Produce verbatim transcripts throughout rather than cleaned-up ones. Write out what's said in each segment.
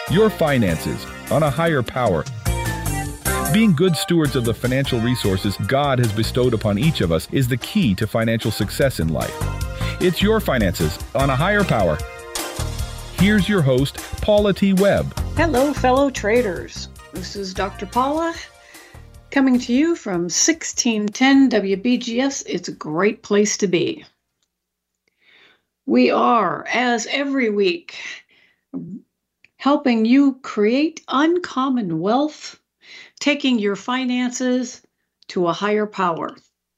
Your finances on a higher power. Being good stewards of the financial resources God has bestowed upon each of us is the key to financial success in life. It's your finances on a higher power. Here's your host, Paula T. Webb. Hello, fellow traders. This is Doctor Paula coming to you from sixteen ten W B G S. It's a great place to be. We are, as every week, helping you create uncommon wealth, taking your finances to a higher power.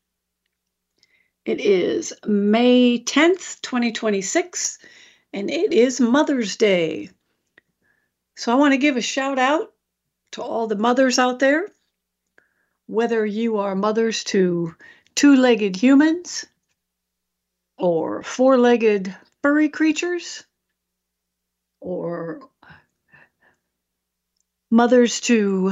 It is May tenth, twenty twenty-six, and it is Mother's Day. So I want to give a shout out to all the mothers out there, whether you are mothers to two-legged humans or four-legged furry creatures, or mothers to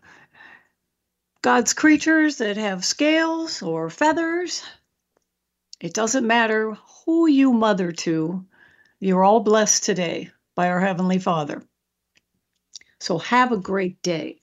God's creatures that have scales or feathers. It doesn't matter who you mother to, you're all blessed today by our Heavenly Father. So have a great day.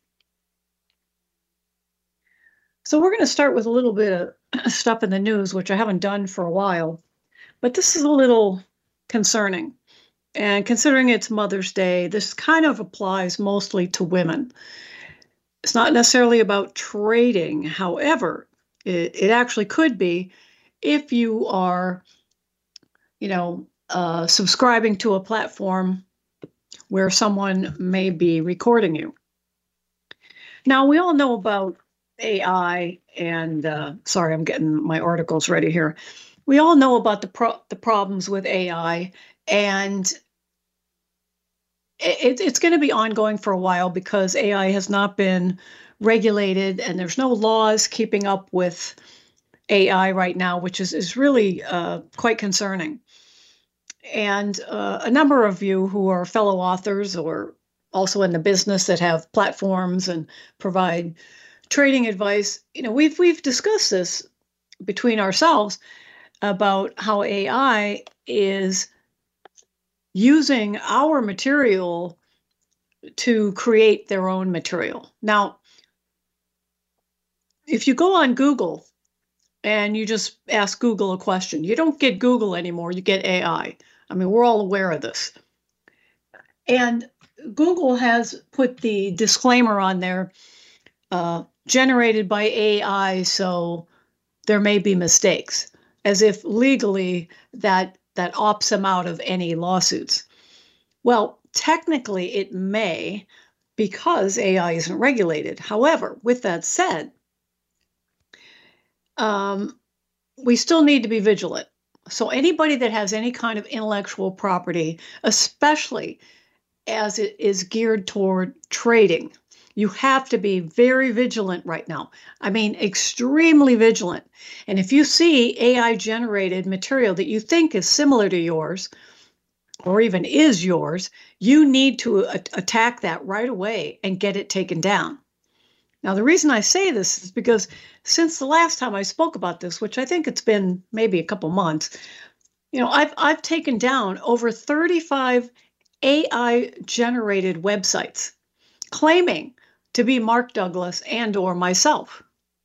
So we're going to start with a little bit of stuff in the news, which I haven't done for a while, but this is a little concerning. And considering it's Mother's Day, this kind of applies mostly to women. It's not necessarily about trading. However, it, it actually could be if you are, you know, uh, subscribing to a platform where someone may be recording you. Now, we all know about A I and, uh, sorry, I'm getting my articles ready here. We all know about the pro- the problems with A I, and it, it's going to be ongoing for a while because A I has not been regulated and there's no laws keeping up with A I right now, which is, is really uh, quite concerning. And uh, a number of you who are fellow authors or also in the business that have platforms and provide trading advice, you know, we've we've discussed this between ourselves about how A I is using our material to create their own material. Now, if you go on Google and you just ask Google a question, you don't get Google anymore, you get A I. I mean, we're all aware of this. And Google has put the disclaimer on there, uh, generated by A I, so there may be mistakes, as if legally that, that opts them out of any lawsuits. Well, technically it may, because A I isn't regulated. However, with that said, um, we still need to be vigilant. So anybody that has any kind of intellectual property, especially as it is geared toward trading, you have to be very vigilant right now. I mean, extremely vigilant. And if you see A I-generated material that you think is similar to yours, or even is yours, you need to a- attack that right away and get it taken down. Now, the reason I say this is because since the last time I spoke about this, which I think it's been maybe a couple months, you know, I've I've taken down over thirty-five A I-generated websites claiming to be Mark Douglas and or myself.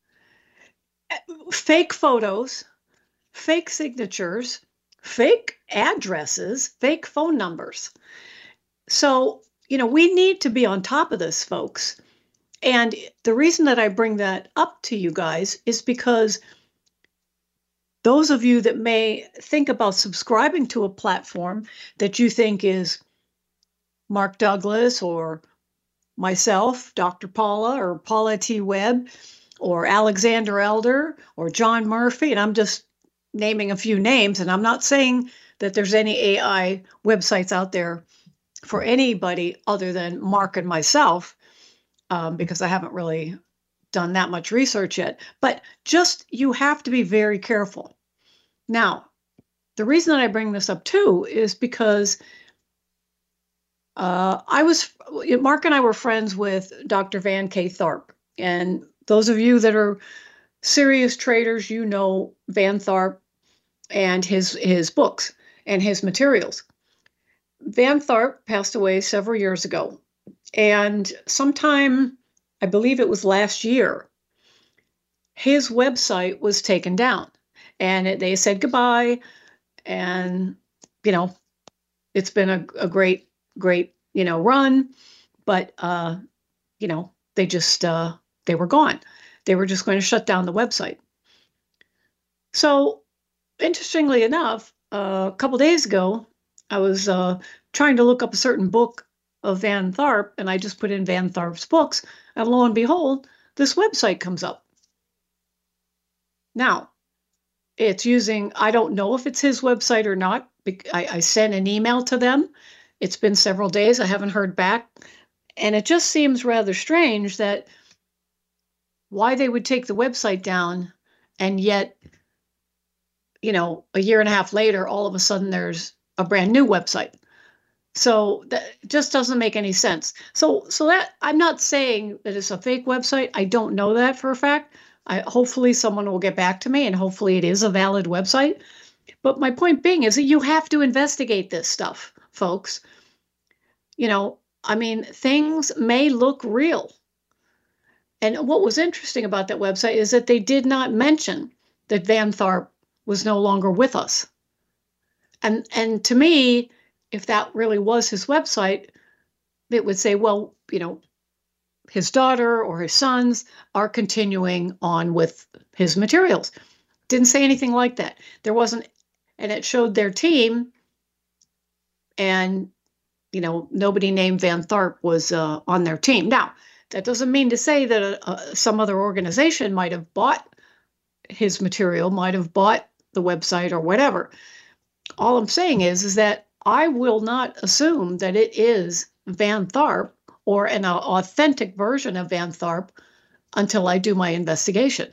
Fake photos, fake signatures, fake addresses, fake phone numbers. So, you know, we need to be on top of this, folks. And the reason that I bring that up to you guys is because those of you that may think about subscribing to a platform that you think is Mark Douglas or myself, Doctor Paula, or Paula T. Webb, or Alexander Elder, or John Murphy, and I'm just naming a few names, and I'm not saying that there's any A I websites out there for anybody other than Mark and myself, um, because I haven't really done that much research yet. But just, you have to be very careful. Now, the reason that I bring this up too is because uh, I was, Mark and I were friends with Doctor Van K. Tharp. And those of you that are serious traders, you know Van Tharp and his his books and his materials. Van Tharp passed away several years ago. And sometime, I believe it was last year, his website was taken down. And it, they said goodbye. And, you know, it's been a, a great, great, you know, run. But, uh, you know, they just, uh, they were gone. They were just going to shut down the website. So, interestingly enough, uh, a couple days ago, I was uh, trying to look up a certain book of Van Tharp, and I just put in Van Tharp's books, and lo and behold, this website comes up. Now, it's using, I don't know if it's his website or not. I, I sent an email to them. It's been several days. I haven't heard back. And it just seems rather strange that why they would take the website down, and yet, you know, a year and a half later, all of a sudden there's a brand new website. So that just doesn't make any sense. So, so that I'm not saying that it's a fake website. I don't know that for a fact. I, hopefully someone will get back to me, and hopefully it is a valid website. But my point being is that you have to investigate this stuff, folks. You know, I mean, things may look real. And what was interesting about that website is that they did not mention that Van Tharp was no longer with us. And and to me, if that really was his website, it would say, well, you know, his daughter or his sons are continuing on with his materials. Didn't say anything like that. There wasn't, and it showed their team, and, you know, nobody named Van Tharp was uh, on their team. Now, that doesn't mean to say that a, a, some other organization might have bought his material, might have bought the website or whatever. All I'm saying is, is that I will not assume that it is Van Tharp or an authentic version of Van Tharp until I do my investigation.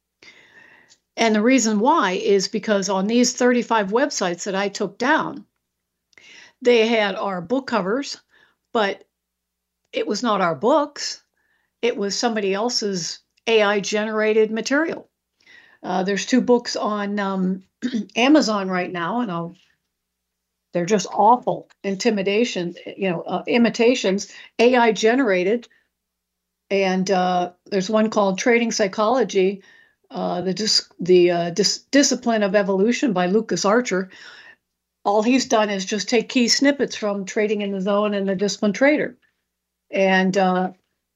And the reason why is because on these thirty-five websites that I took down, they had our book covers, but it was not our books. It was somebody else's A I-generated material. Uh, there's two books on um, Amazon right now, and I'll, they're just awful intimidation, you know, uh, imitations, A I-generated. And uh, there's one called Trading Psychology, uh, the dis- the uh, dis- Discipline of Evolution by Lucas Archer. All he's done is just take key snippets from Trading in the Zone and The Disciplined Trader. And uh,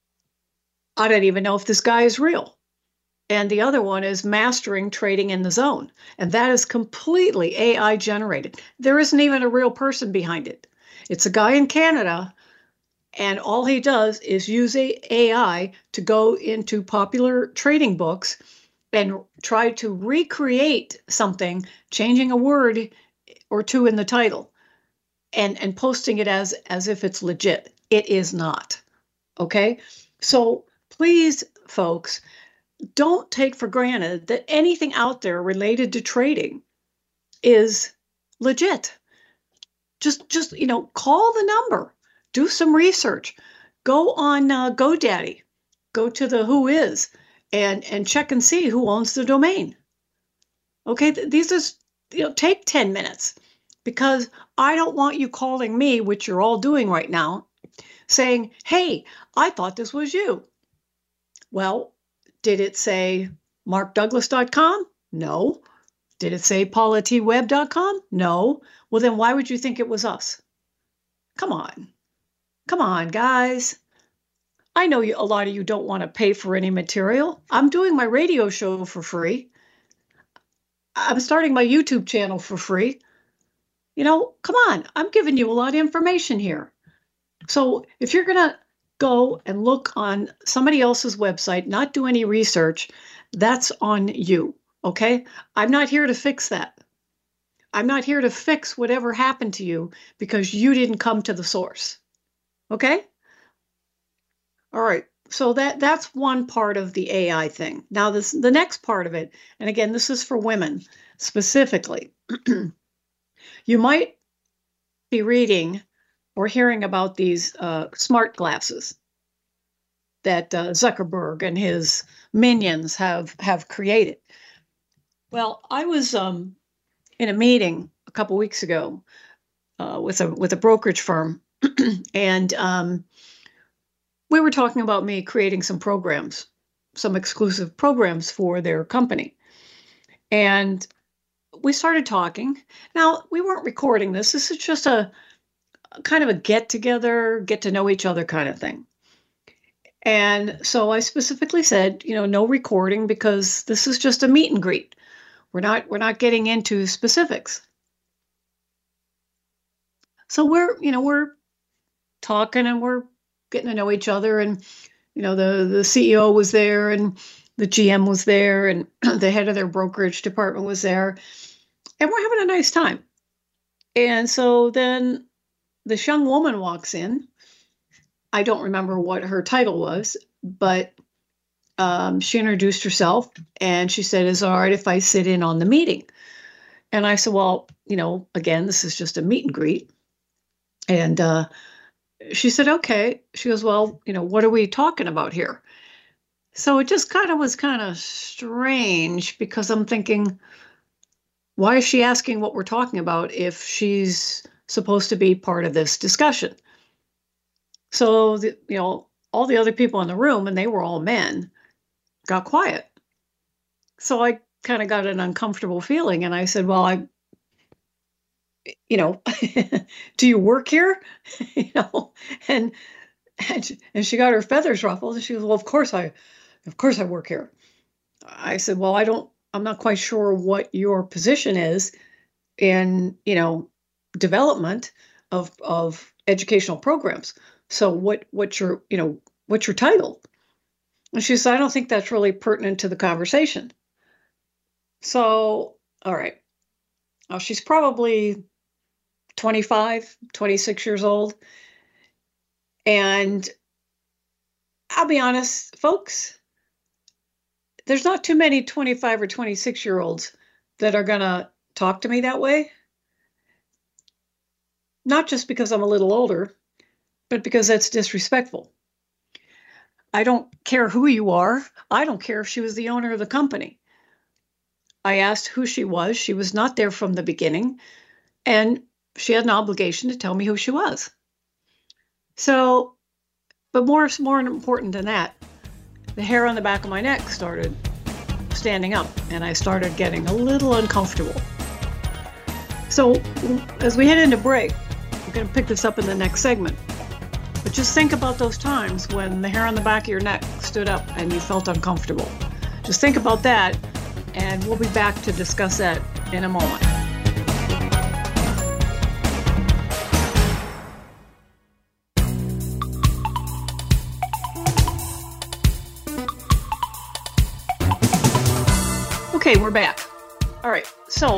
I don't even know if this guy is real. And the other one is Mastering Trading in the Zone. And that is completely A I generated. There isn't even a real person behind it. It's a guy in Canada, and all he does is use A I to go into popular trading books and try to recreate something, changing a word or two in the title, and, and posting it as, as if it's legit. It is not. Okay? So please, folks, don't take for granted that anything out there related to trading is legit. Just, just you know, call the number, do some research, go on uh, GoDaddy, go to the Who Is, and and check and see who owns the domain. Okay, these are, you know, take ten minutes, because I don't want you calling me, which you're all doing right now, saying, "Hey, I thought this was you." Well, did it say mark douglas dot com? No. Did it say paula t webb dot com? No. Well, then why would you think it was us? Come on. Come on, guys. I know you, a lot of you don't want to pay for any material. I'm doing my radio show for free. I'm starting my YouTube channel for free. You know, come on. I'm giving you a lot of information here. So if you're going to go and look on somebody else's website, not do any research, that's on you, okay? I'm not here to fix that. I'm not here to fix whatever happened to you because you didn't come to the source, okay? All right, so that, that's one part of the A I thing. Now, this the next part of it, and again, this is for women specifically. You might be reading or hearing about these uh, smart glasses that uh, Zuckerberg and his minions have, have created. Well, I was um, in a meeting a couple weeks ago uh, with a with a brokerage firm, and um, we were talking about me creating some programs, some exclusive programs for their company. And we started talking. Now, we weren't recording this. This is just a, a kind of a get together, get to know each other kind of thing. And so I specifically said, you know, no recording because this is just a meet and greet. We're not we're not getting into specifics. So we're, you know, we're talking and we're getting to know each other, and you know, the the C E O was there and the G M was there and the head of their brokerage department was there, and we're having a nice time. And so then this young woman walks in. I don't remember what her title was, but um, she introduced herself and she said, "Is it all right if I sit in on the meeting?" And I said, "Well, you know, again, this is just a meet and greet." And uh, she said, "Okay." She goes, "Well, you know, what are we talking about here?" So it just kind of was kind of strange because I'm thinking, why is she asking what we're talking about if she's supposed to be part of this discussion? So, the, you know, all the other people in the room, and they were all men, got quiet. So I kind of got an uncomfortable feeling. And I said, "Well, I, you know, do you work here?" you know, and, and, she, and she got her feathers ruffled. And she goes, "Well, of course I, of course I work here." I said, "Well, I don't, I'm not quite sure what your position is in, you know, development of, of educational programs. So what, what's your, you know, what's your title?" And she said, "I don't think that's really pertinent to the conversation." So, all right. Now she's probably twenty-five, twenty-six years old. And I'll be honest, folks, there's not too many twenty-five or twenty-six year olds that are going to talk to me that way. Not just because I'm a little older, but because that's disrespectful. I don't care who you are. I don't care if she was the owner of the company. I asked who she was. She was not there from the beginning, and she had an obligation to tell me who she was. So, but more, more important than that, the hair on the back of my neck started standing up, and I started getting a little uncomfortable. So as we head into break, we're going to pick this up in the next segment. But just think about those times when the hair on the back of your neck stood up and you felt uncomfortable. Just think about that, and we'll be back to discuss that in a moment. Okay, we're back. All right, so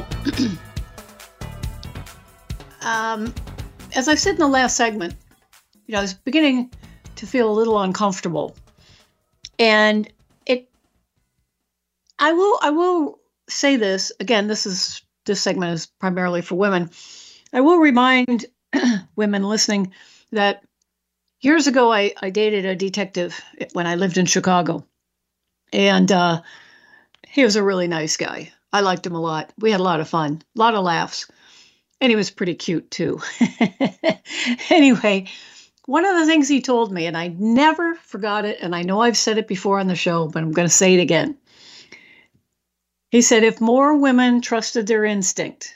um, as I said in the last segment, you know, I was beginning to feel a little uncomfortable, and it. I will. I will say this again. This is this segment is primarily for women. I will remind women listening that years ago I, I dated a detective when I lived in Chicago, and uh, he was a really nice guy. I liked him a lot. We had a lot of fun, a lot of laughs, and he was pretty cute too. Anyway. One of the things he told me, and I never forgot it, and I know I've said it before on the show, but I'm going to say it again. He said, if more women trusted their instinct,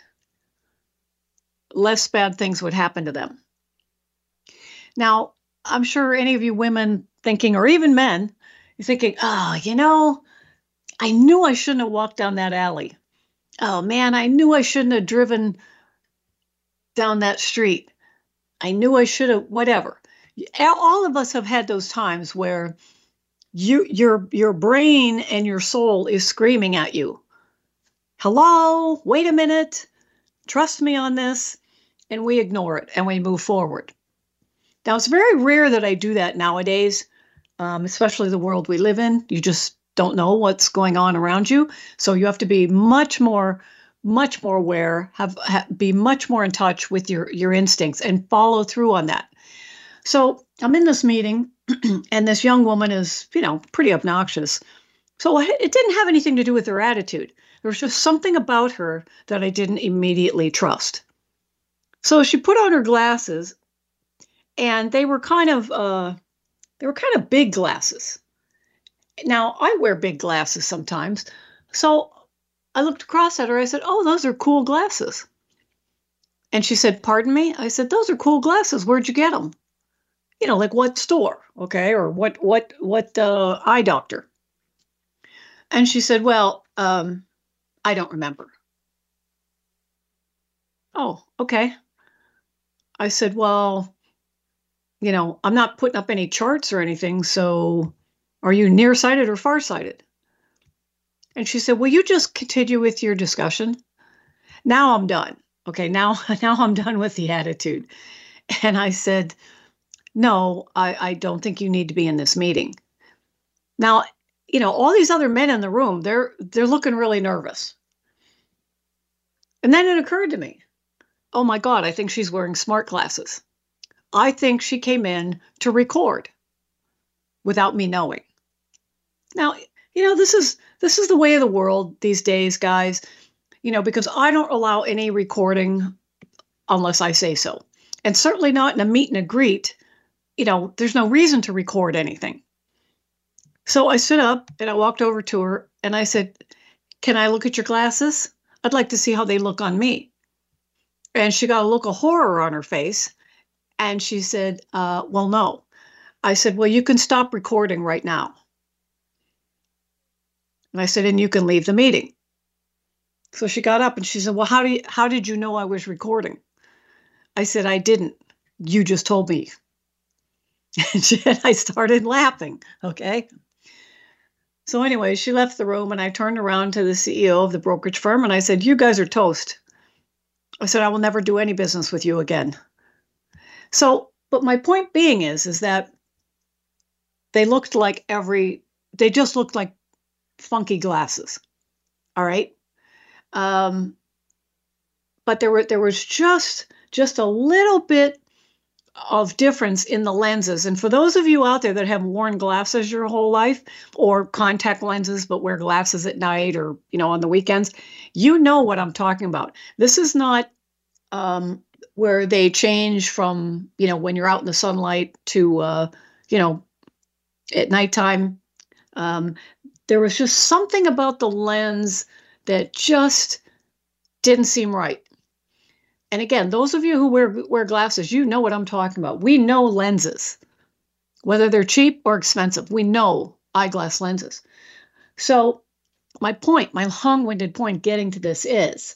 less bad things would happen to them. Now, I'm sure any of you women thinking, or even men, you're thinking, oh, you know, I knew I shouldn't have walked down that alley. Oh, man, I knew I shouldn't have driven down that street. I knew I should have, whatever. All of us have had those times where you, your, your brain and your soul is screaming at you. Hello, wait a minute, trust me on this. And we ignore it and we move forward. Now, it's very rare that I do that nowadays, um, especially the world we live in. You just don't know what's going on around you. So you have to be much more much more aware, have, have be much more in touch with your, your instincts and follow through on that. So I'm in this meeting and this young woman is, you know, pretty obnoxious. So it didn't have anything to do with her attitude. There was just something about her that I didn't immediately trust. So she put on her glasses, and they were kind of uh, they were kind of big glasses. Now I wear big glasses sometimes, so I looked across at her. I said, "Oh, those are cool glasses." And she said, "Pardon me?" I said, "Those are cool glasses. Where'd you get them? You know, like what store, okay, or what what what uh, eye doctor?" And she said, "Well, um, I don't remember." Oh, okay. I said, "Well, you know, I'm not putting up any charts or anything, so are you nearsighted or farsighted?" And she said, "Will you just continue with your discussion?" Now I'm done. Okay, now now I'm done with the attitude. And I said, "No, I, I don't think you need to be in this meeting." Now, you know, all these other men in the room, they're they're looking really nervous. And then it occurred to me, oh my God, I think she's wearing smart glasses. I think she came in to record without me knowing. Now, you know, this is this is the way of the world these days, guys, you know, because I don't allow any recording unless I say so. And certainly not in a meet and a greet. You know, there's no reason to record anything. So I stood up and I walked over to her and I said, "Can I look at your glasses? I'd like to see how they look on me." And she got a look of horror on her face. And she said, uh, "Well, no." I said, "Well, you can stop recording right now." And I said, "And you can leave the meeting." So she got up and she said, "Well, how do you, how did you know I was recording?" I said, "I didn't. You just told me." And, she, and I started laughing. Okay. So anyway, she left the room and I turned around to the C E O of the brokerage firm and I said, "You guys are toast." I said, "I will never do any business with you again." So, but my point being is, is that they looked like every, they just looked like funky glasses. All right. Um, but there were, there was just, just a little bit of difference in the lenses. And for those of you out there that have worn glasses your whole life, or contact lenses but wear glasses at night or, you know, on the weekends, you know what I'm talking about. This is not um, where they change from, you know, when you're out in the sunlight to, uh, you know, at nighttime. Um, there was just something about the lens that just didn't seem right. And again, those of you who wear wear glasses, you know what I'm talking about. We know lenses, whether they're cheap or expensive. We know eyeglass lenses. So my point, my long-winded point getting to this is,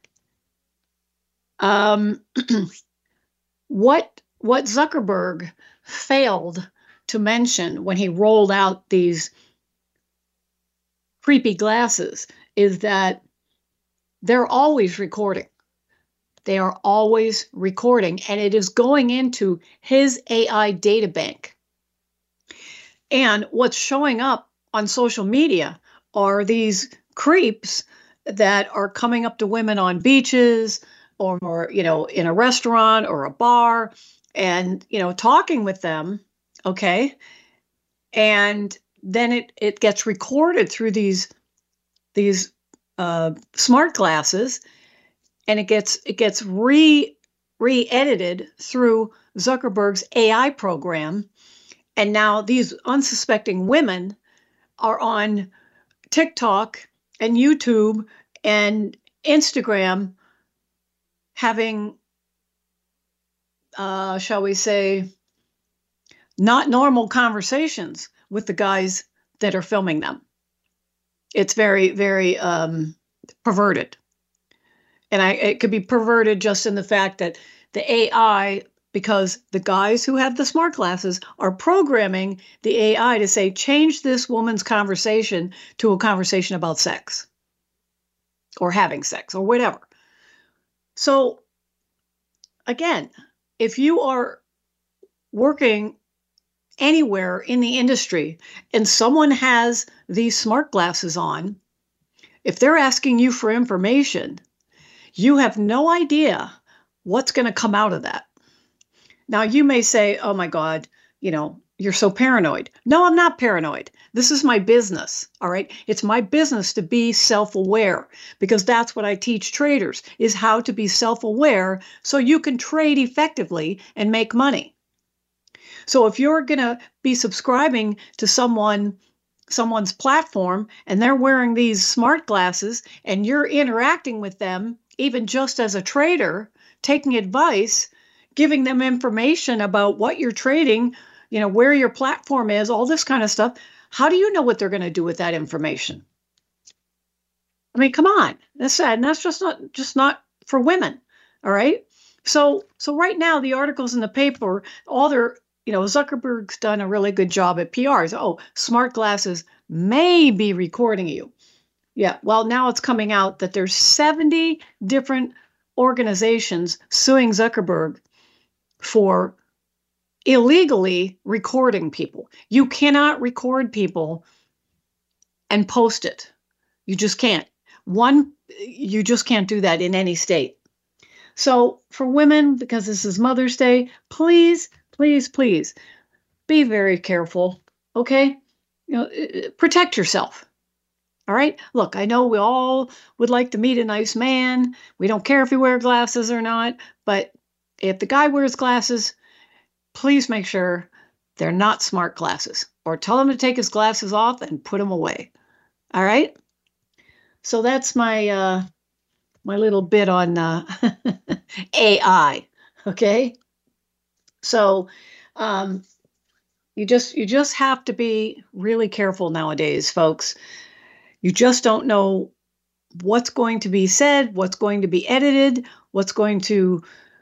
um, what, what Zuckerberg failed to mention when he rolled out these creepy glasses is that they're always recording. They are always recording, and it is going into his A I data bank. And what's showing up on social media are these creeps that are coming up to women on beaches or, or, you know, in a restaurant or a bar and, you know, talking with them. Okay. And then it, it gets recorded through these, these uh, smart glasses. And it gets it gets re re-edited through Zuckerberg's A I program. And now these unsuspecting women are on TikTok and YouTube and Instagram having, uh, shall we say, not normal conversations with the guys that are filming them. It's very, very um, perverted. And I, it could be perverted just in the fact that the A I, because the guys who have the smart glasses are programming the A I to say, change this woman's conversation to a conversation about sex or having sex or whatever. So again, if you are working anywhere in the industry and someone has these smart glasses on, if they're asking you for information, you have no idea what's going to come out of that. Now, you may say, oh my God, you know, you're so paranoid. No, I'm not paranoid. This is my business. All right. It's my business to be self-aware, because that's what I teach traders, is how to be self-aware so you can trade effectively and make money. So if you're going to be subscribing to someone, someone's platform, and they're wearing these smart glasses, and you're interacting with them, even just as a trader, taking advice, giving them information about what you're trading, you know, where your platform is, all this kind of stuff, how do you know what they're going to do with that information? I mean, come on. That's sad. And that's just not just not for women. All right. So so right now, the articles in the paper, all their, you know, Zuckerberg's done a really good job at P Rs. Oh, smart glasses may be recording you. Yeah. Well, now it's coming out that there's seventy different organizations suing Zuckerberg for illegally recording people. You cannot record people and post it. You just can't. One, you just can't do that in any state. So for women, because this is Mother's Day, please, please, please be very careful. Okay? You know, protect yourself. All right? Look, I know we all would like to meet a nice man. We don't care if he wears glasses or not, but if the guy wears glasses, please make sure they're not smart glasses, or tell him to take his glasses off and put them away. All right. So that's my uh, my little bit on uh, A I. Okay. So um, you just you just have to be really careful nowadays, folks. You just don't know what's going to be said, what's going to be edited, what's going to.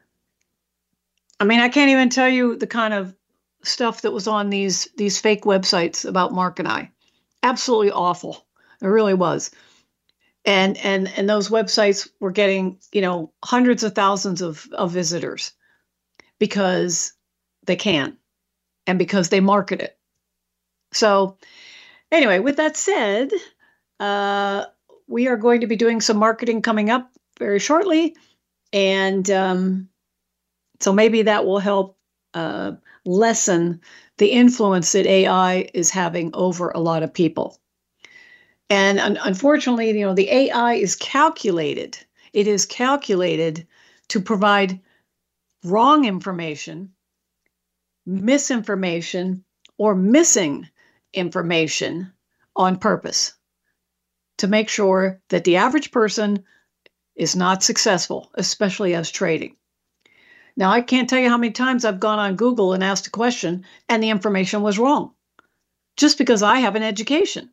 I mean, I can't even tell you the kind of stuff that was on these these fake websites about Mark and I. Absolutely awful. It really was. And and and those websites were getting, you know, hundreds of thousands of, of visitors because they can and because they market it. So anyway, with that said, uh, we are going to be doing some marketing coming up very shortly. And um So maybe that will help uh, lessen the influence that A I is having over a lot of people. And un- unfortunately, you know, the A I is calculated. It is calculated to provide wrong information, misinformation, or missing information on purpose to make sure that the average person is not successful, especially as trading. Now, I can't tell you how many times I've gone on Google and asked a question and the information was wrong, just because I have an education.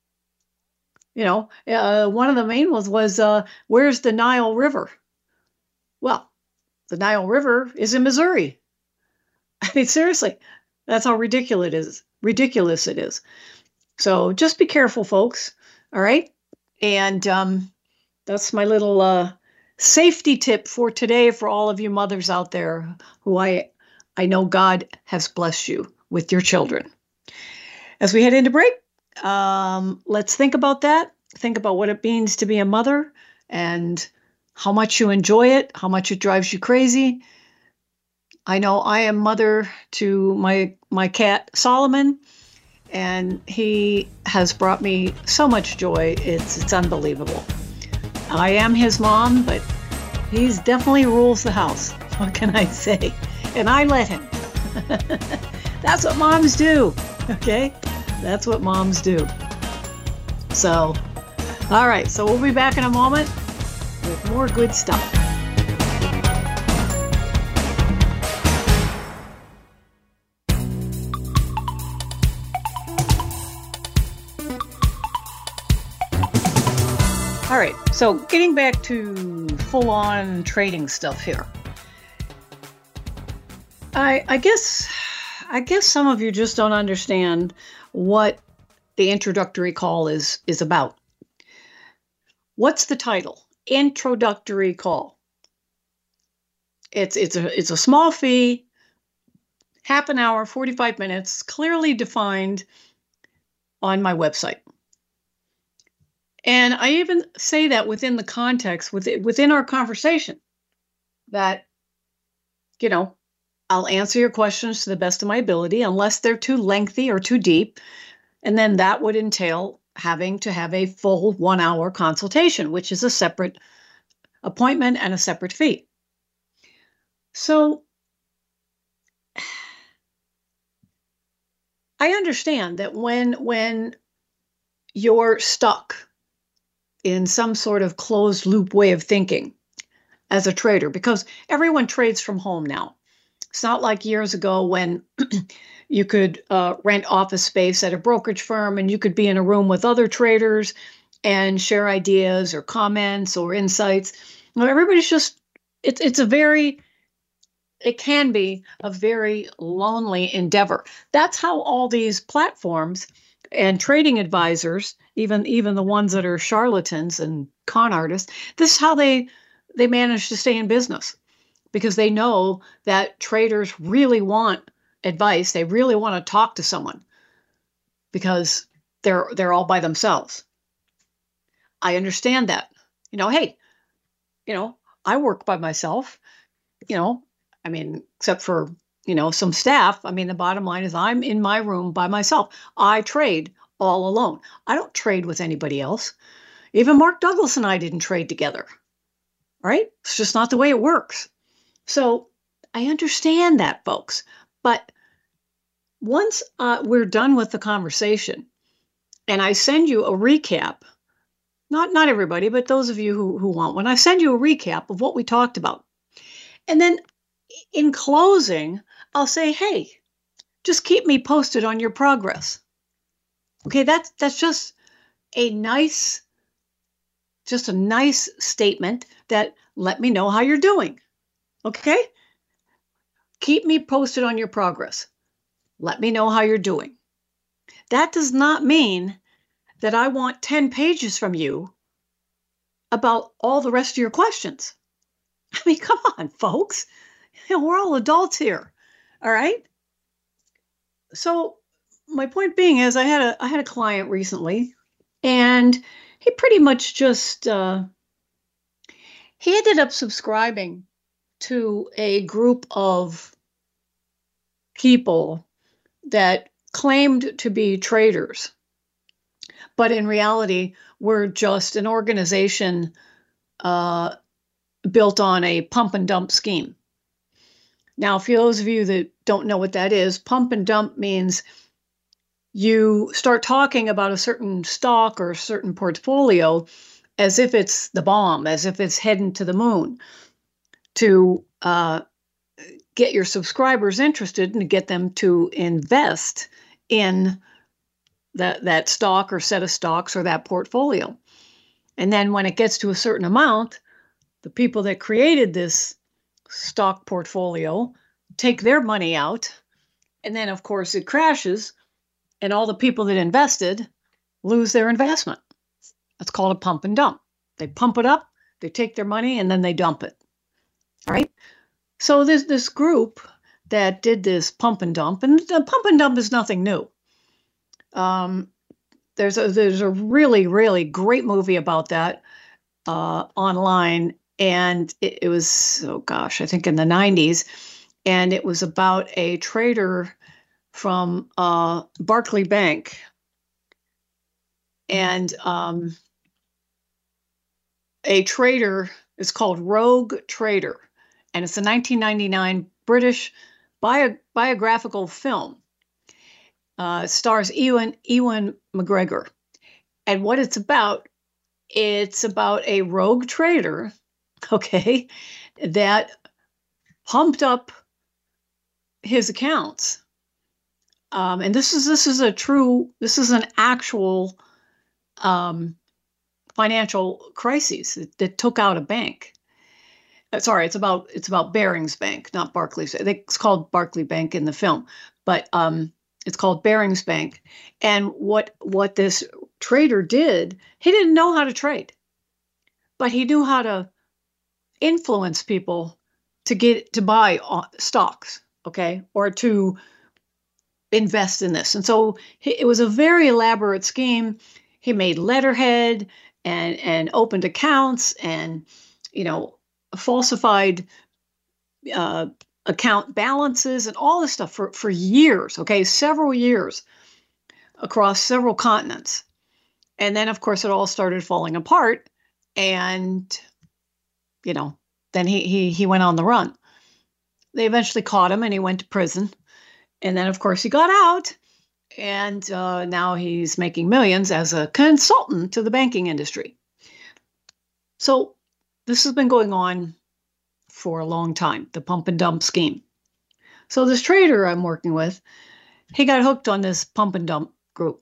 You know, uh, one of the main ones was, uh, where's the Nile River? Well, the Nile River is in Missouri. I mean, seriously, that's how ridiculous it is. Ridiculous it is. So just be careful, folks. All right. And um, that's my little uh, safety tip for today for all of you mothers out there who I, I know God has blessed you with your children. As we head into break, um, let's think about that. Think about what it means to be a mother and how much you enjoy it, how much it drives you crazy. I know I am mother to my my cat, Solomon, and he has brought me so much joy. It's it's unbelievable. I am his mom, but he's definitely rules the house. What can I say? And I let him. That's what moms do, okay? That's what moms do. So, all right. So we'll be back in a moment with more good stuff. All right, so getting back to full-on trading stuff here. I, I guess, I guess some of you just don't understand what the introductory call is is about. What's the title? Introductory call. It's it's a it's a small fee, half an hour, forty-five minutes, clearly defined on my website. And I even say that within the context, within, within our conversation, that, you know, I'll answer your questions to the best of my ability, unless they're too lengthy or too deep. And then that would entail having to have a full one hour consultation, which is a separate appointment and a separate fee. So I understand that when, when you're stuck in some sort of closed loop way of thinking as a trader, because everyone trades from home now. It's not like years ago when you could uh, rent office space at a brokerage firm and you could be in a room with other traders and share ideas or comments or insights. Well, everybody's just, it's, it's a very, it can be a very lonely endeavor. That's how all these platforms and trading advisors, even, even the ones that are charlatans and con artists, this is how they, they manage to stay in business. Because they know that traders really want advice. They really want to talk to someone because they're they're all by themselves. I understand that. You know, hey, you know, I work by myself. You know, I mean, except for, you know, some staff. I mean, the bottom line is I'm in my room by myself. I trade all alone. I don't trade with anybody else. Even Mark Douglas and I didn't trade together. Right? It's just not the way it works. So I understand that, folks. But once uh, we're done with the conversation and I send you a recap, not, not everybody, but those of you who, who want one, I send you a recap of what we talked about. And then in closing, I'll say, hey, just keep me posted on your progress. Okay, that's, that's just a nice, just a nice statement that let me know how you're doing. Okay? Keep me posted on your progress. Let me know how you're doing. That does not mean that I want ten pages from you about all the rest of your questions. I mean, come on, folks. You know, we're all adults here. All right? So my point being is I had a I had a client recently, and he pretty much just uh, he ended up subscribing to a group of people that claimed to be traders, but in reality were just an organization uh, built on a pump and dump scheme. Now, for those of you that don't know what that is, pump and dump means you start talking about a certain stock or a certain portfolio as if it's the bomb, as if it's heading to the moon, to uh, get your subscribers interested and to get them to invest in that, that stock or set of stocks or that portfolio. And then when it gets to a certain amount, the people that created this stock portfolio take their money out. And then, of course, it crashes and all the people that invested lose their investment. That's called a pump and dump. They pump it up, they take their money, and then they dump it. All right? So there's this group that did this pump and dump, and the pump and dump is nothing new. Um, there's a there's a really, really great movie about that uh, online, and it, it was, oh gosh, I think in the nineties, and it was about a trader from uh, Barclay Bank, and um, a trader is called Rogue Trader. And it's a nineteen ninety-nine British bio, biographical film. Uh, it stars Ewan, Ewan McGregor. And what it's about, it's about a rogue trader, okay, that pumped up his accounts. Um, and this is this is a true, this is an actual um, financial crisis that, that took out a bank. Sorry, it's about it's about Barings Bank, not Barclays. It's called Barclay Bank in the film, but um, it's called Barings Bank. And what what this trader did, he didn't know how to trade, but he knew how to influence people to get to buy stocks, okay, or to invest in this. And so he, it was a very elaborate scheme. He made letterhead and and opened accounts and, you know, falsified uh, account balances and all this stuff for, for years, okay, several years across several continents. And then, of course, it all started falling apart. And, you know, then he, he, he went on the run. They eventually caught him and he went to prison. And then, of course, he got out. And uh, now he's making millions as a consultant to the banking industry. So this has been going on for a long time, the pump and dump scheme. So this trader I'm working with, he got hooked on this pump and dump group.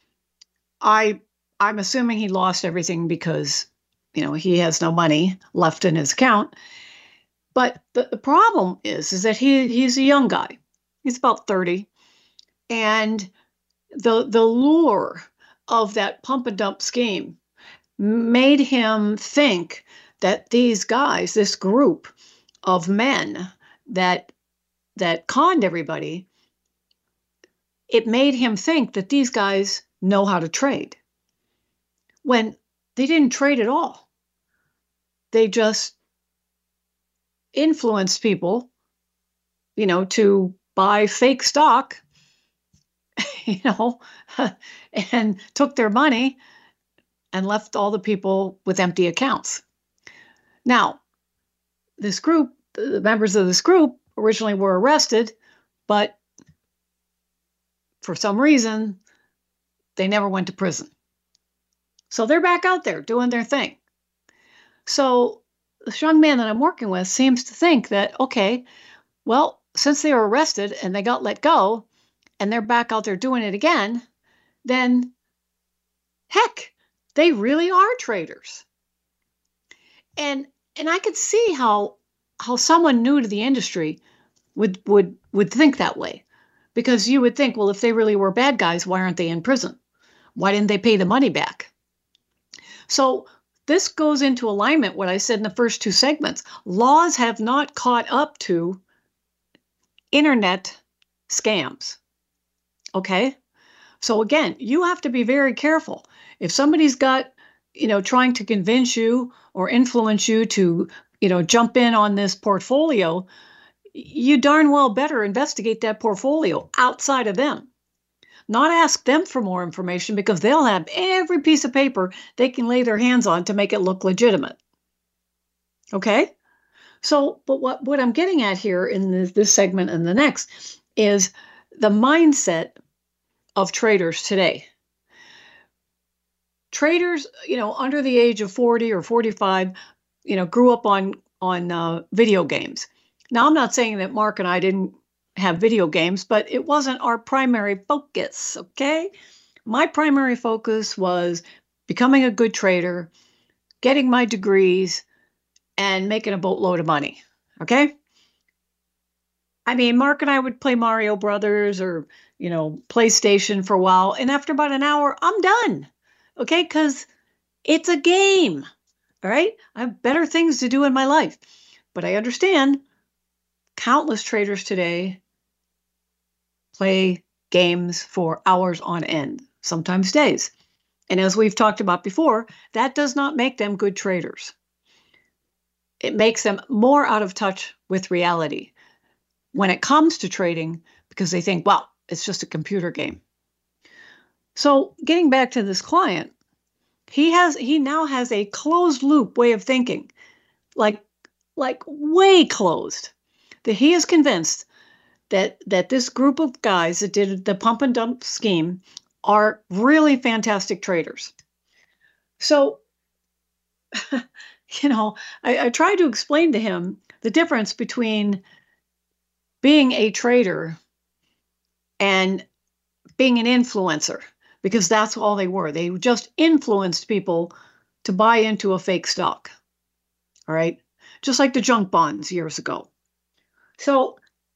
I, I'm assuming he lost everything because, you know, he has no money left in his account. But the, the problem is, is that he he's a young guy. He's about thirty. And the the lure of that pump and dump scheme made him think that these guys, this group of men that that conned everybody, it made him think that these guys know how to trade. When they didn't trade at all. They just influenced people, you know, to buy fake stock, you know, and took their money and left all the people with empty accounts. Now, this group, the members of this group originally were arrested, but for some reason, they never went to prison. So they're back out there doing their thing. So this young man that I'm working with seems to think that, okay, well, since they were arrested and they got let go and they're back out there doing it again, then heck, they really are traders. And and I could see how how someone new to the industry would would would think that way. Because you would think, well, if they really were bad guys, why aren't they in prison? Why didn't they pay the money back? So this goes into alignment what I said in the first two segments. Laws have not caught up to internet scams. Okay? So again, you have to be very careful. If somebody's got, you know, trying to convince you or influence you to, you know, jump in on this portfolio, you darn well better investigate that portfolio outside of them. Not ask them for more information because they'll have every piece of paper they can lay their hands on to make it look legitimate. Okay? So, but what, what I'm getting at here in this, this segment and the next is the mindset of traders today. Traders, you know, under the age of forty or forty-five, you know, grew up on, on uh, video games. Now, I'm not saying that Mark and I didn't have video games, but it wasn't our primary focus, okay? My primary focus was becoming a good trader, getting my degrees, and making a boatload of money, okay? I mean, Mark and I would play Mario Brothers or, you know, PlayStation for a while, and after about an hour, I'm done, okay? Because it's a game, all right? I have better things to do in my life. But I understand countless traders today play games for hours on end, sometimes days. And as we've talked about before, that does not make them good traders. It makes them more out of touch with reality when it comes to trading because they think, well, it's just a computer game. So getting back to this client, he has he now has a closed loop way of thinking, like, like way closed, that he is convinced that that this group of guys that did the pump and dump scheme are really fantastic traders. So, you know, I, I tried to explain to him the difference between being a trader and being an influencer, because that's all they were. They just influenced people to buy into a fake stock. All right? Just like the junk bonds years ago. So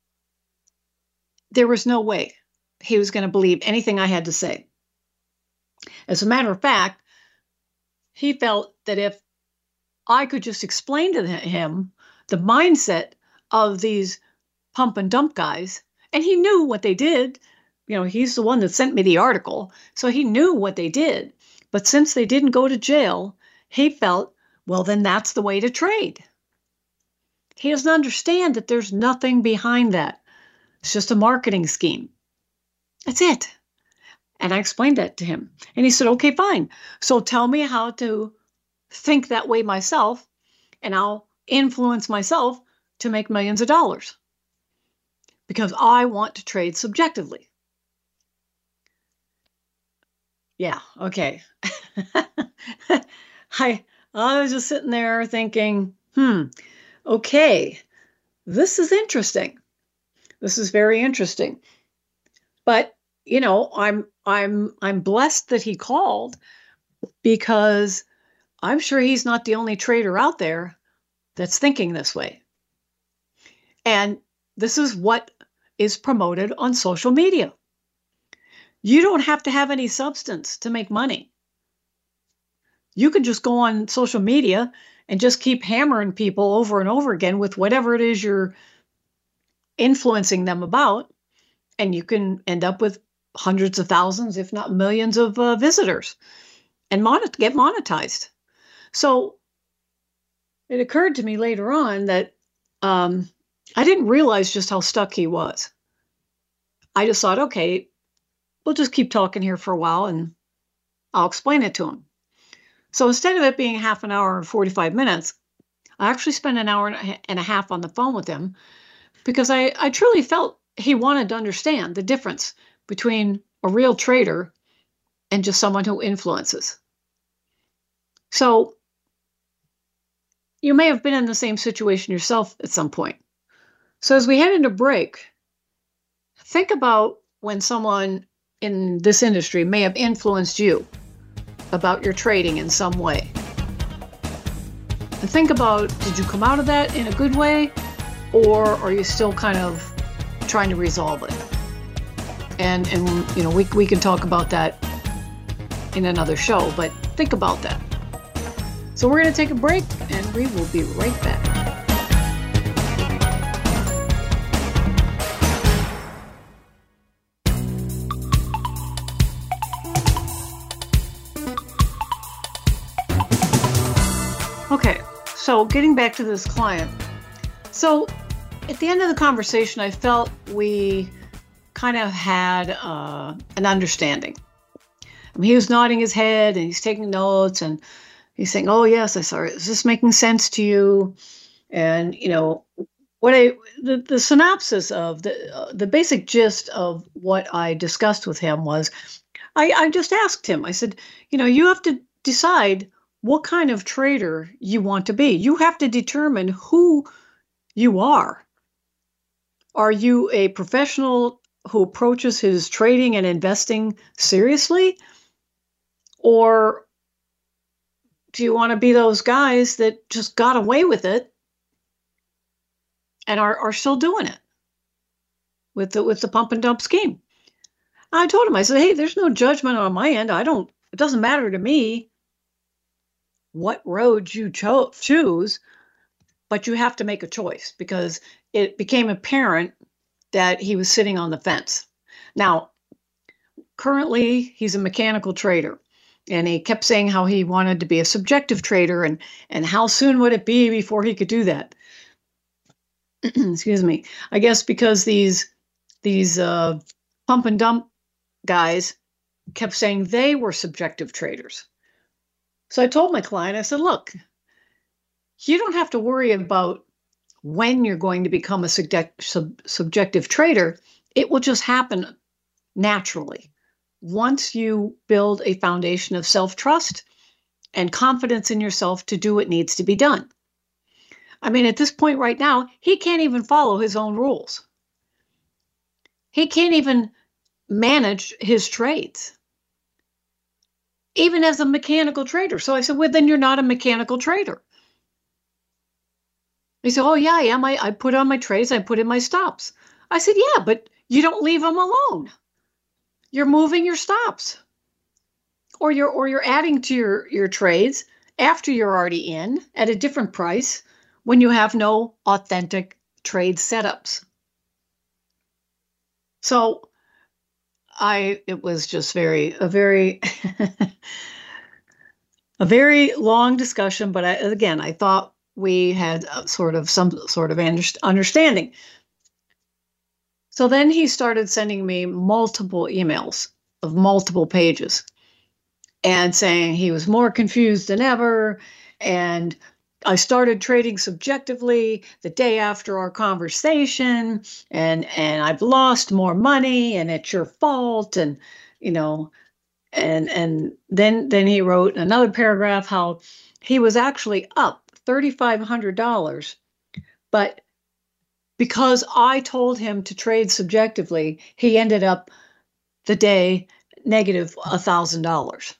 there was no way he was going to believe anything I had to say. As a matter of fact, he felt that if I could just explain to him the mindset of these pump and dump guys, and he knew what they did. You know, he's the one that sent me the article, so he knew what they did. But since they didn't go to jail, he felt, well, then that's the way to trade. He doesn't understand that there's nothing behind that. It's just a marketing scheme. That's it. And I explained that to him. And he said, okay, fine. So tell me how to think that way myself, and I'll influence myself to make millions of dollars. Because I want to trade subjectively. Yeah, okay. I, I was just sitting there thinking, hmm, okay, this is interesting. This is very interesting. But, you know, I'm I'm I'm blessed that he called, because I'm sure he's not the only trader out there that's thinking this way. And this is what is promoted on social media. You don't have to have any substance to make money. You can just go on social media and just keep hammering people over and over again with whatever it is you're influencing them about, and you can end up with hundreds of thousands, if not millions of uh, visitors, and monet- get monetized. So it occurred to me later on that um, I didn't realize just how stuck he was. I just thought, okay, we'll just keep talking here for a while and I'll explain it to him. So instead of it being half an hour and forty-five minutes, I actually spent an hour and a half on the phone with him, because I, I truly felt he wanted to understand the difference between a real trader and just someone who influences. So you may have been in the same situation yourself at some point. So as we head into break, think about when someone in this industry may have influenced you about your trading in some way. And think about, did you come out of that in a good way, or are you still kind of trying to resolve it? And, and you know, we, we can talk about that in another show, but think about that. So we're going to take a break, and we will be right back. Okay, so getting back to this client. So at the end of the conversation, I felt we kind of had uh, an understanding. I mean, he was nodding his head and he's taking notes, and he's saying, oh, yes, I saw it. Is this making sense to you? And, you know, what I, the, the synopsis of the, uh, the basic gist of what I discussed with him was, I, I just asked him, I said, you know, you have to decide what kind of trader you want to be. You have to determine who you are. Are you a professional who approaches his trading and investing seriously? Or do you want to be those guys that just got away with it and are, are still doing it with the, with the pump and dump scheme? I told him, I said, hey, there's no judgment on my end. I don't, it doesn't matter to me what road you cho- choose, but you have to make a choice, because it became apparent that he was sitting on the fence. Now, currently, he's a mechanical trader, and he kept saying how he wanted to be a subjective trader, and, and how soon would it be before he could do that? Excuse me. I guess because these, these uh, pump and dump guys kept saying they were subjective traders. So I told my client, I said, look, you don't have to worry about when you're going to become a subject, sub, subjective trader. It will just happen naturally once you build a foundation of self-trust and confidence in yourself to do what needs to be done. I mean, at this point right now, he can't even follow his own rules. He can't even manage his trades, even as a mechanical trader. So I said, well, then you're not a mechanical trader. He said, oh, yeah, I am. I, I put on my trades. I put in my stops. I said, yeah, but you don't leave them alone. You're moving your stops. Or you're, or you're adding to your, your trades after you're already in at a different price when you have no authentic trade setups. So I, it was just very, a very, a very long discussion. But I, again, I thought we had a sort of some sort of understanding. So then he started sending me multiple emails of multiple pages and saying he was more confused than ever. And I started trading subjectively the day after our conversation, and and I've lost more money, and it's your fault. And you know, and and then then he wrote another paragraph how he was actually up thirty-five hundred dollars, but because I told him to trade subjectively, he ended up the day negative one thousand dollars.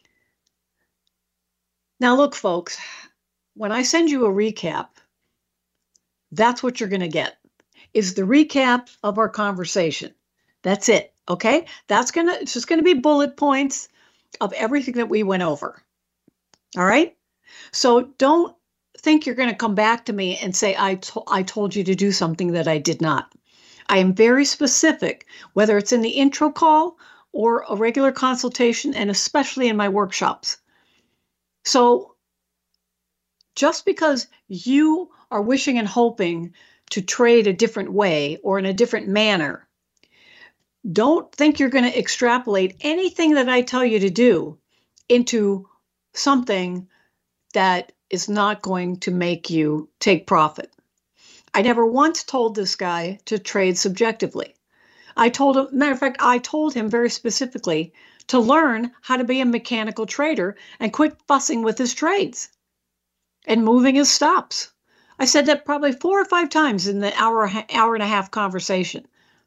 Now, look, folks, when I send you a recap, that's what you're going to get, is the recap of our conversation. That's it, okay? That's going to, it's just going to be bullet points of everything that we went over, all right? So don't think you're going to come back to me and say, I, to- I told you to do something that I did not. I am very specific, whether it's in the intro call or a regular consultation, and especially in my workshops. So just because you are wishing and hoping to trade a different way or in a different manner, don't think you're going to extrapolate anything that I tell you to do into something that is not going to make you take profit. I never once told this guy to trade subjectively. I told him, matter of fact, I told him very specifically to learn how to be a mechanical trader and quit fussing with his trades and moving his stops. I said that probably four or five times in the hour, hour and a half conversation.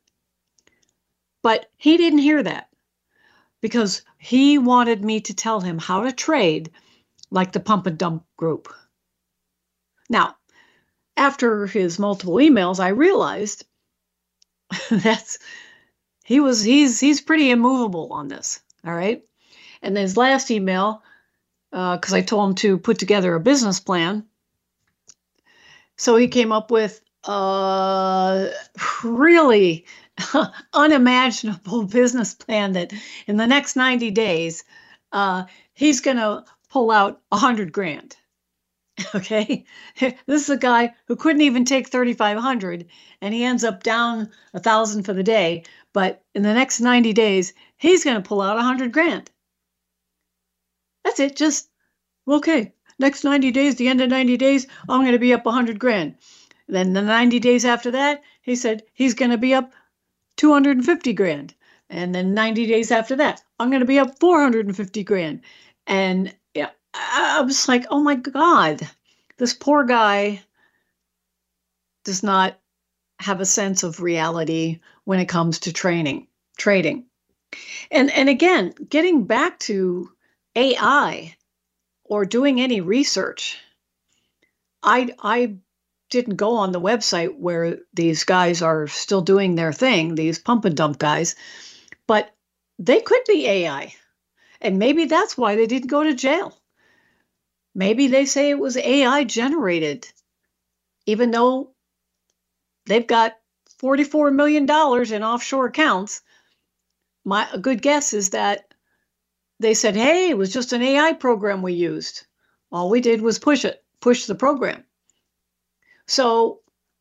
But he didn't hear that because he wanted me to tell him how to trade like the pump and dump group. Now, after his multiple emails, I realized that's he was he's he's pretty immovable on this. All right. And his last email, because uh, I told him to put together a business plan. So he came up with a really unimaginable business plan that in the next ninety days, uh, he's going to pull out a hundred grand. Okay. This is a guy who couldn't even take thirty-five hundred and he ends up down a thousand for the day. But in the next ninety days, he's going to pull out a hundred grand. That's it. Just, okay, next ninety days, the end of ninety days, I'm going to be up a hundred grand. Then the ninety days after that, he said he's going to be up two hundred fifty grand. And then ninety days after that, I'm going to be up four hundred fifty grand. And yeah, I was like, oh my God, this poor guy does not have a sense of reality when it comes to training, trading. And, and again, getting back to A I or doing any research, I, I didn't go on the website where these guys are still doing their thing, these pump and dump guys, but they could be A I. And maybe that's why they didn't go to jail. Maybe they say it was A I generated, even though they've got forty-four million dollars in offshore accounts. My a good guess is that they said, hey, it was just an A I program we used. All we did was push it, push the program. So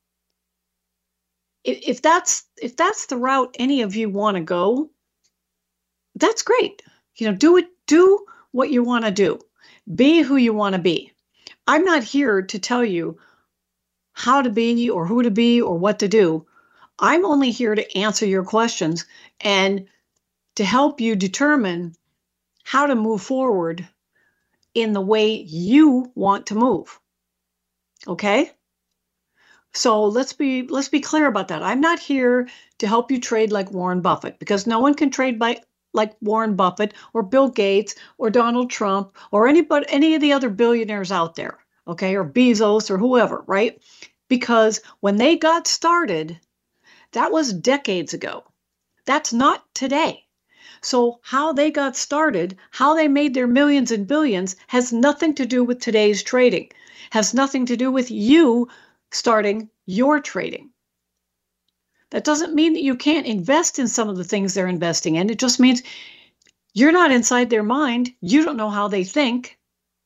if that's if that's the route any of you want to go, that's great. You know, do it, do what you want to do. Be who you want to be. I'm not here to tell you how to be or who to be or what to do. I'm only here to answer your questions and to help you determine how to move forward in the way you want to move. Okay? So let's be let's be clear about that. I'm not here to help you trade like Warren Buffett, because no one can trade by like Warren Buffett or Bill Gates or Donald Trump or anybody, any of the other billionaires out there, okay, or Bezos or whoever, right? Because when they got started, that was decades ago. That's not today. So how they got started, how they made their millions and billions has nothing to do with today's trading, has nothing to do with you starting your trading. That doesn't mean that you can't invest in some of the things they're investing in. It just means you're not inside their mind. You don't know how they think.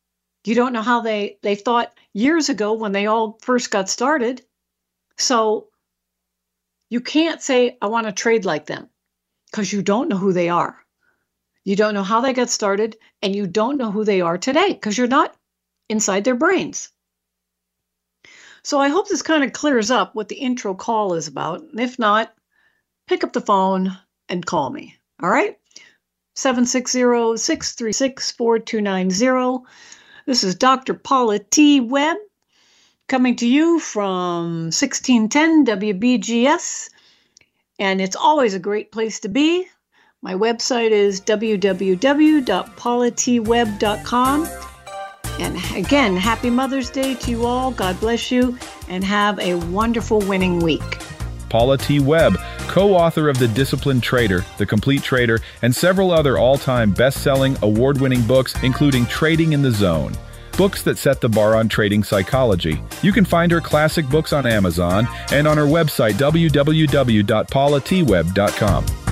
You don't know how they, they thought years ago when they all first got started. So you can't say, I want to trade like them, because you don't know who they are. You don't know how they got started, and you don't know who they are today because you're not inside their brains. So I hope this kind of clears up what the intro call is about. And if not, pick up the phone and call me. All right? seven six zero, six three six, four two nine zero. This is Doctor Paula T. Webb coming to you from sixteen ten W B G S. And it's always a great place to be. My website is w w w dot paula t webb dot com. And again, happy Mother's Day to you all. God bless you, and have a wonderful winning week. Paula T. Webb, co-author of The Disciplined Trader, The Complete Trader, and several other all-time best-selling, award-winning books, including Trading in the Zone. Books that set the bar on trading psychology. You can find her classic books on Amazon and on her website, w w w dot paula t webb dot com.